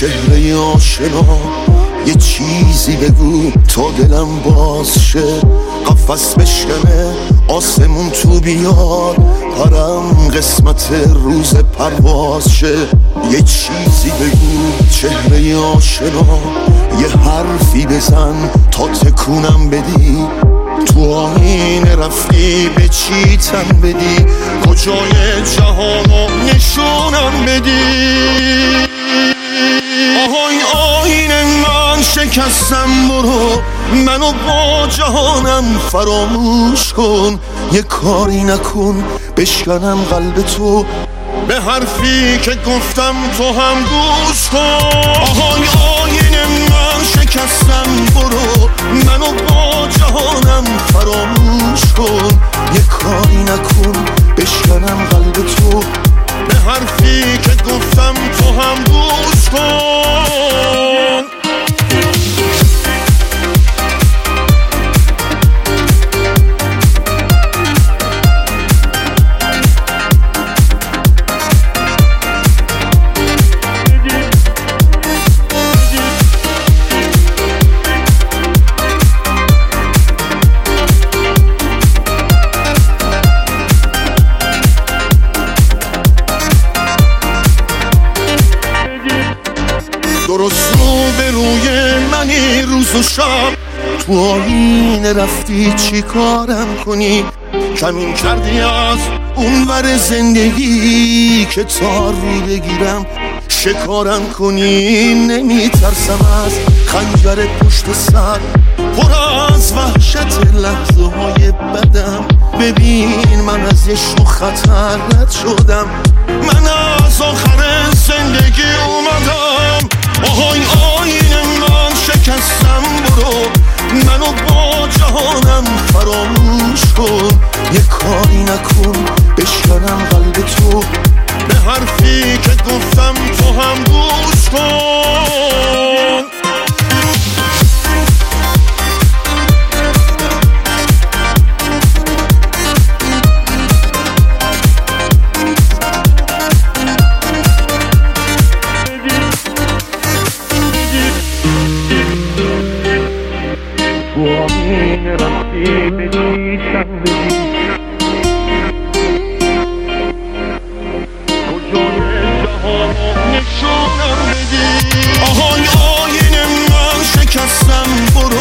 چهره آشنا، یه چیزی بگو تا دلم باز شه. قفس بشکنه آسمون تو بیاد، پرم قسمت روز پرواز شه. یه چیزی بگو چهره آشنا، یه حرفی بزن تا تکونم بدی. تو آینه رفتی به چی تن بدی، کجای جهانو نشونم بدی. آهای آینه من شکستم، برو منو با جهانم فراموش کن. یه کاری نکن بشکنم قلب تو، به حرفی که گفتم تو هم گوش کن. آهای آینه من شکستم، برو منو با جهانم فراموش کن. یه کاری نکن بشکنم قلب تو، به حرفی که گفتم تو هم گوش کن. درست رو به روی منی روز و شب، تو آینه رفتی چی کارم کنی؟ کمین کردی از اون ور زندگی که تا رو بگیرم شکارم کنی. نمیترسم از خنجر پشت سر، پر از وحشت لحظه های بدم. ببین من از یه شو خطر رد شدم، من از آخر زندگی اومدم. آهای آینه من شکستم، برو منو با جهانم فراموش کن. یه کاری نکن بشکنم قلب تو، به حرفی که گفتم تو هم گوش کن. آینه رفتی به چی تن بدی، کجای جهانو نشونم بدی. آهای آینه من شکستم، برو